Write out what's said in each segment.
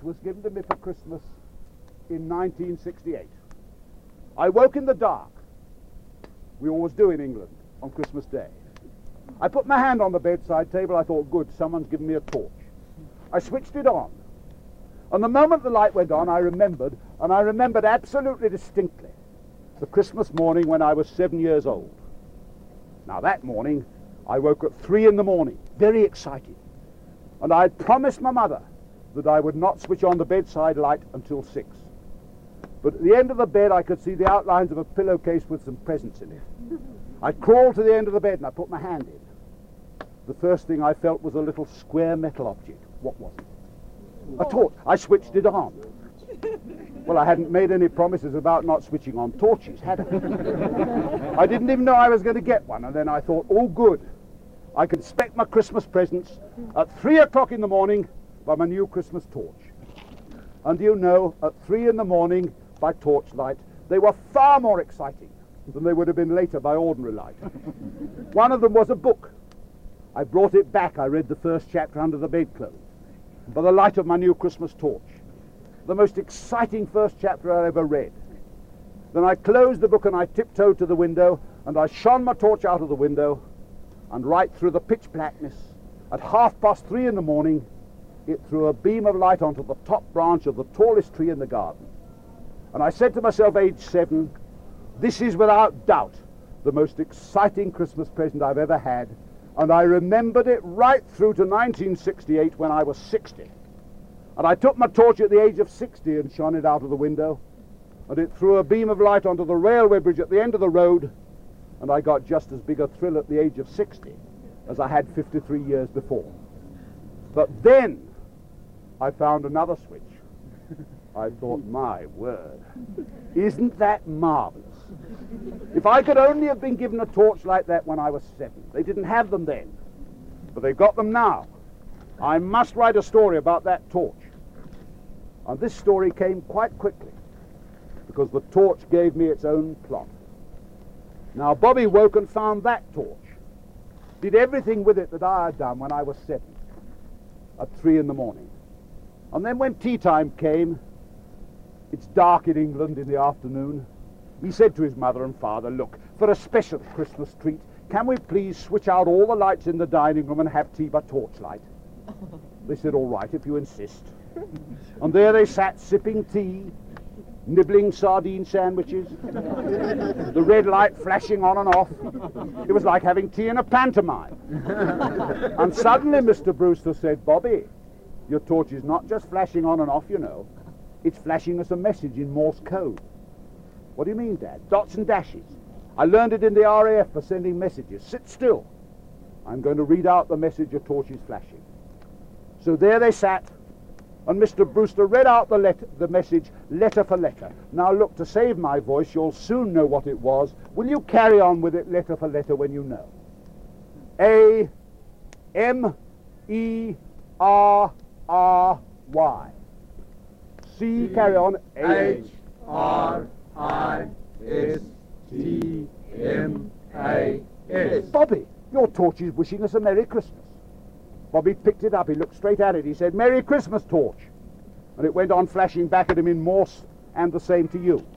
was given to me for Christmas in 1968. I woke in the dark. We always do in England on Christmas Day. I put my hand on the bedside table. I thought, good, someone's given me a torch. I switched it on. And the moment the light went on, I remembered absolutely distinctly, the Christmas morning when I was 7 years old. Now that morning, I woke at 3 in the morning, very excited. And I had promised my mother that I would not switch on the bedside light until 6. But at the end of the bed, I could see the outlines of a pillowcase with some presents in it. I crawled to the end of the bed and I put my hand in. The first thing I felt was a little square metal object. What was it? A torch. I switched it on. Well, I hadn't made any promises about not switching on torches, had I? I didn't even know I was going to get one, and then I thought, oh good, I can expect my Christmas presents at 3 o'clock in the morning by my new Christmas torch. And you know, at 3 in the morning by torchlight, they were far more exciting than they would have been later by ordinary light. One of them was a book. I brought it back. I read the first chapter under the bedclothes by the light of my new Christmas torch. The most exciting first chapter I ever read. Then I closed the book and I tiptoed to the window and I shone my torch out of the window, and right through the pitch blackness, at 3:30 in the morning, it threw a beam of light onto the top branch of the tallest tree in the garden. And I said to myself, age 7, this is without doubt the most exciting Christmas present I've ever had. And I remembered it right through to 1968 when I was 60. And I took my torch at the age of 60 and shone it out of the window, and it threw a beam of light onto the railway bridge at the end of the road, and I got just as big a thrill at the age of 60 as I had 53 years before. But then I found another switch. I thought, my word, isn't that marvelous? If I could only have been given a torch like that when I was 7. They didn't have them then, but they've got them now. I must write a story about that torch. And this story came quite quickly, because the torch gave me its own plot. Now, Bobby woke and found that torch, did everything with it that I had done when I was 7, at 3 in the morning. And then when tea time came, it's dark in England in the afternoon, he said to his mother and father, look, for a special Christmas treat, can we please switch out all the lights in the dining room and have tea by torchlight? They said, all right, if you insist. And there they sat, sipping tea, nibbling sardine sandwiches, the red light flashing on and off. It was like having tea in a pantomime. And suddenly Mr. Brewster said, Bobby, your torch is not just flashing on and off, you know. It's flashing us a message in Morse code. What do you mean, Dad? Dots and dashes. I learned it in the RAF for sending messages. Sit still. I'm going to read out the message your torch is flashing. So there they sat, and Mr. Brewster read out the message letter for letter. Now look, to save my voice, you'll soon know what it was. Will you carry on with it letter for letter when you know? A, M, E, R, R, Y. C, carry on. H, R, I, S, T, M, A, S. Bobby, your torch is wishing us a Merry Christmas. Bobby picked it up, he looked straight at it, he said, Merry Christmas, torch. And it went on flashing back at him in Morse, and the same to you.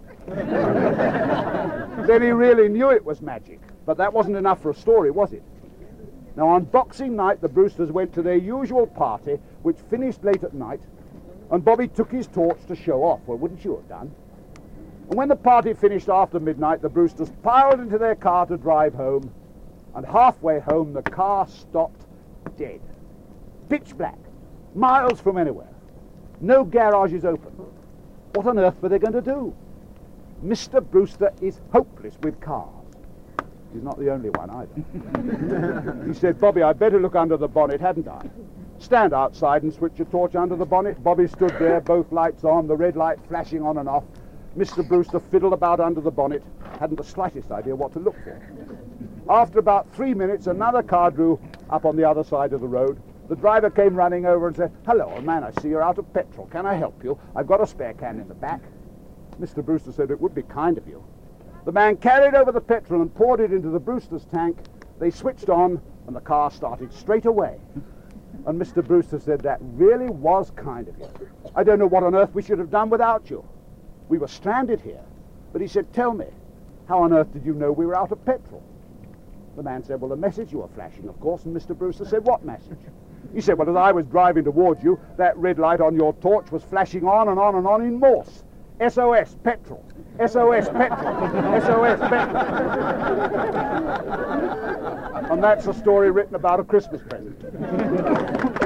Then he really knew it was magic, but that wasn't enough for a story, was it? Now on Boxing Night, the Brewsters went to their usual party, which finished late at night, and Bobby took his torch to show off. Well, wouldn't you have done? And when the party finished after midnight, the Brewsters piled into their car to drive home, and halfway home the car stopped dead. Pitch black, miles from anywhere. No garages open. What on earth were they going to do? Mr. Brewster is hopeless with cars. He's not the only one either. He said, Bobby, I'd better look under the bonnet, hadn't I? Stand outside and switch your torch under the bonnet. Bobby stood there, both lights on, the red light flashing on and off. Mr. Brewster fiddled about under the bonnet, hadn't the slightest idea what to look for. After about 3 minutes, another car drew up on the other side of the road. The driver came running over and said, hello, old man, I see you're out of petrol. Can I help you? I've got a spare can in the back. Mr. Brewster said, it would be kind of you. The man carried over the petrol and poured it into the Brewster's tank. They switched on, and the car started straight away. And Mr. Brewster said, that really was kind of you. I don't know what on earth we should have done without you. We were stranded here. But he said, tell me, how on earth did you know we were out of petrol? The man said, well, the message you were flashing, of course. And Mr. Brewster said, what message? He said, well, as I was driving towards you, that red light on your torch was flashing on and on and on in Morse. SOS, petrol. SOS, petrol. SOS, petrol. And that's a story written about a Christmas present.